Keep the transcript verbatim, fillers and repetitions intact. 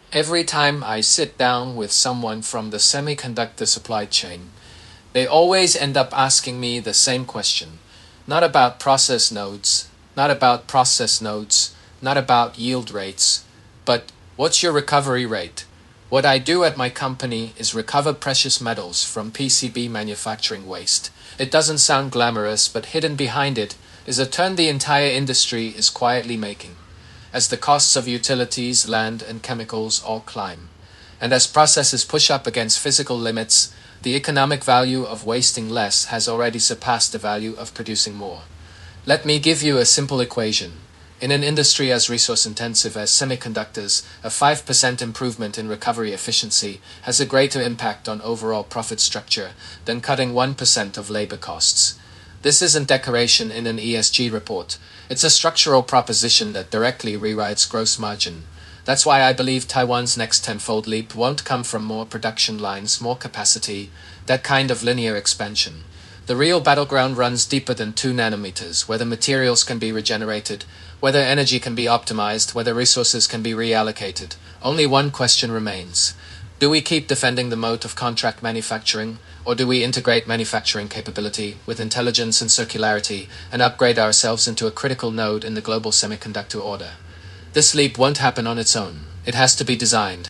Every time I sit down with someone from the semiconductor supply chain, they always end up asking me the same question. Not about process nodes, not about process nodes, not about yield rates, but what's your recovery rate? What I do at my company is recover precious metals from P C B manufacturing waste. It doesn't sound glamorous, but hidden behind it is a turn the entire industry is quietly making. As the costs of utilities, land, and chemicals all climb, and as processes push up against physical limits, the economic value of wasting less has already surpassed the value of producing more. Let me give you a simple equation. In an industry as resource-intensive as semiconductors, a five percent improvement in recovery efficiency has a greater impact on overall profit structure than cutting one percent of labor costs. This isn't decoration in an E S G report. It's a structural proposition that directly rewrites gross margin. That's why I believe Taiwan's next tenfold leap won't come from more production lines, more capacity, that kind of linear expansion. The real battleground runs deeper than two nanometers, whether materials can be regenerated, whether energy can be optimized, whether resources can be reallocated. Only one question remains. Do we keep defending the moat of contract manufacturing, or do we integrate manufacturing capability with intelligence and circularity and upgrade ourselves into a critical node in the global semiconductor order? This leap won't happen on its own. It has to be designed.